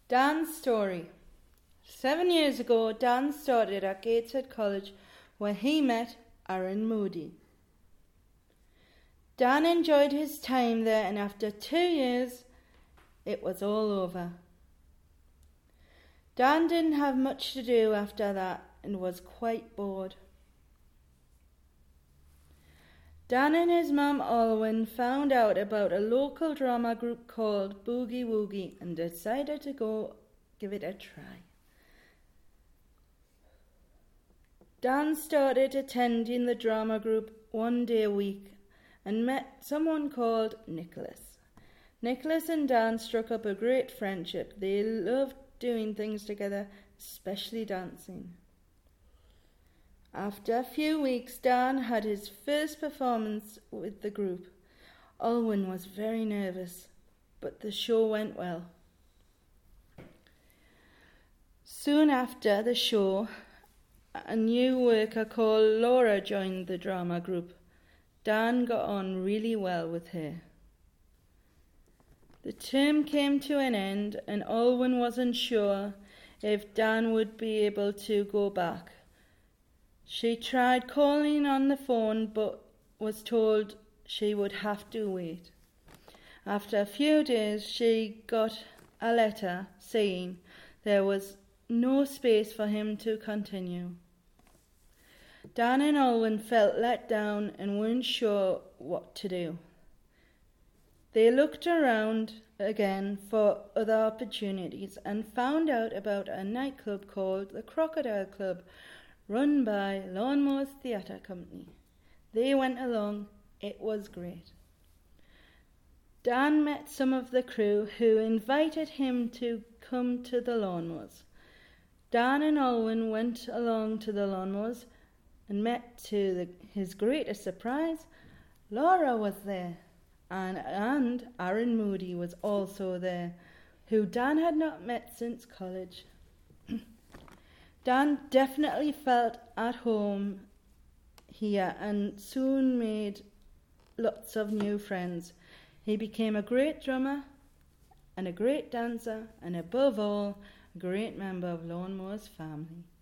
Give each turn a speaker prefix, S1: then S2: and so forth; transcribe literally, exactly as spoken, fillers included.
S1: Dan's story. Seven years ago, Dan started at Gateshead College where he met Aaron Moody. Dan enjoyed his time there, and after two years, it was all over. Dan didn't have much to do after that and was quite bored. Dan and his mum Alwyn found out about a local drama group called Boogie Woogie and decided to go give it a try. Dan started attending the drama group one day a week and met someone called Nicholas. Nicholas and Dan struck up a great friendship. They loved doing things together, especially dancing. After a few weeks, Dan had his first performance with the group. Alwyn was very nervous, but the show went well. Soon after the show, a new worker called Laura joined the drama group. Dan got on really well with her. The term came to an end, and Alwyn wasn't sure if Dan would be able to go back. She tried calling on the phone but was told she would have to wait. After a few days, she got a letter saying there was no space for him to continue. Dan and Alwyn felt let down and weren't sure what to do. They looked around again for other opportunities and found out about a nightclub called the Crocodile Club, run by Lawnmowers Theatre Company. They went along. It was great. Dan met some of the crew who invited him to come to the Lawnmowers. Dan and Alwyn went along to the Lawnmowers and met, to the, his greatest surprise, Laura was there, and, and Aaron Moody was also there, who Dan had not met since college. Dan definitely felt at home here and soon made lots of new friends. He became a great drummer and a great dancer and above all, a great member of Lawnmowers family.